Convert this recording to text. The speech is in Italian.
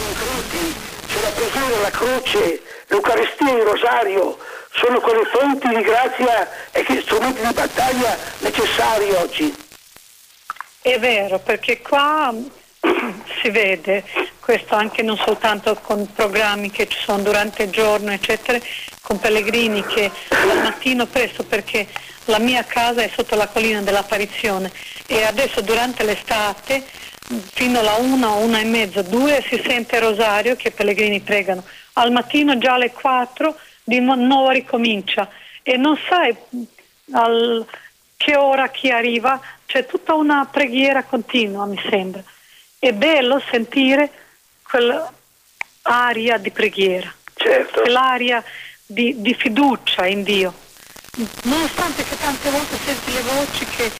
i frutti, c'è la preghiera, la croce, l'Eucaristia, il rosario, sono quelle fonti di grazia e che strumenti di battaglia necessari oggi. È vero, perché qua si vede questo anche non soltanto con programmi che ci sono durante il giorno, eccetera, con pellegrini che al mattino presto, perché la mia casa è sotto la collina dell'Apparizione e adesso durante l'estate fino alla 1:30, 2 si sente rosario che i pellegrini pregano. Al mattino già alle 4 di nuovo ricomincia e non sai che ora chi arriva, c'è tutta una preghiera continua, mi sembra. È bello sentire quell'aria di preghiera, Certo. quell'aria di fiducia in Dio, nonostante che tante volte senti le voci che